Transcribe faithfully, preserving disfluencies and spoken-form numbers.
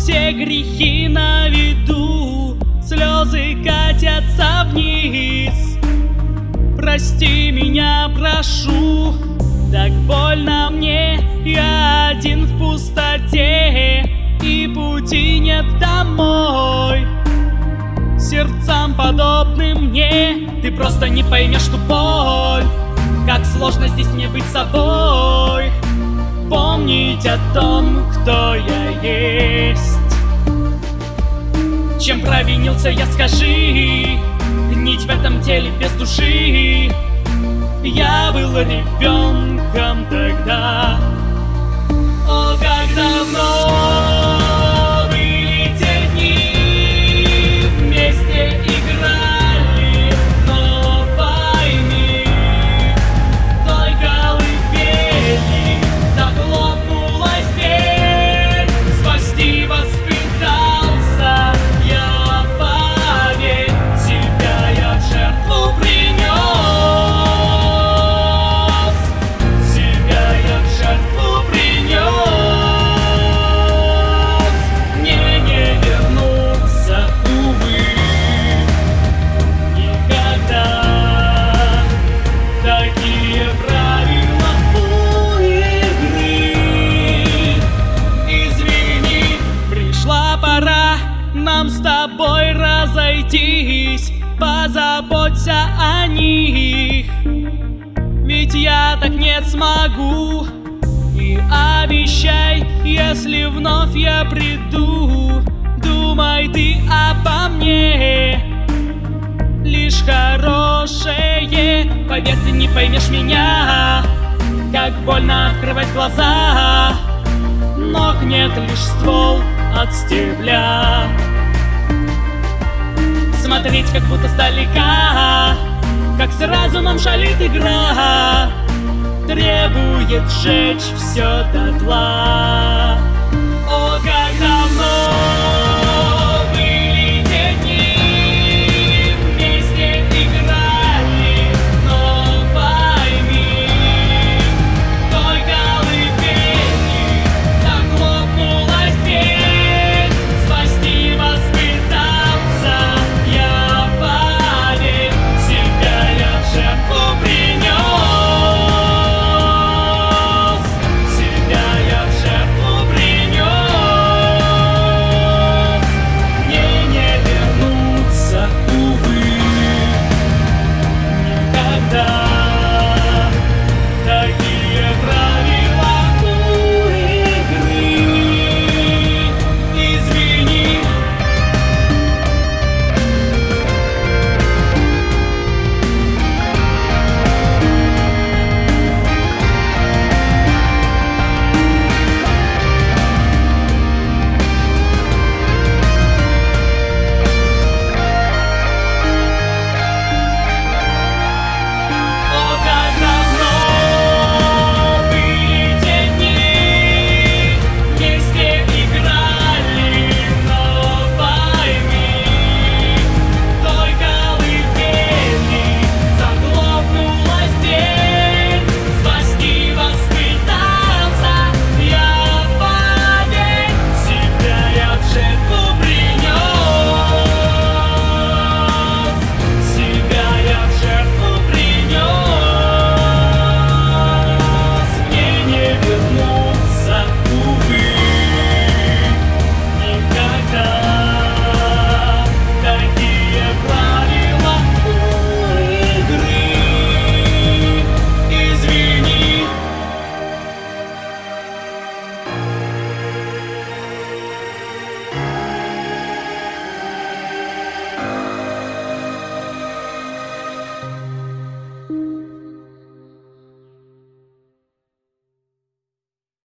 все грехи на виду, слезы катятся вниз. Прости меня, прошу, так больно мне, я один в пустоте, и пути нет домой. Сердцам подобным мне ты просто не поймешь ту боль, как сложно здесь мне быть собой, помнить о том, кто я есть. Чем провинился я, скажи, гнить в этом теле без души. Я был ребенком тогда. О, как давно были те дни, вместе играли, но пойми, той колыбели захлопнулась дверь, спасти воспитался я, поверь, себя я в жертву принес, себя я в жертву принес. Мне не вернуться, увы, никогда. Такие правила у игры. Извини, пришла пора нам с тобой разойтись. Позаботься о них, ведь я так не смогу. И обещай, если вновь я приду, думай ты обо мне лишь хорошее. Поверь, ты не поймешь меня, как больно открывать глаза, но гнет лишь ствол от стебля. Смотреть как будто сдалека, как с разумом шалит игра, требует сжечь все дотла.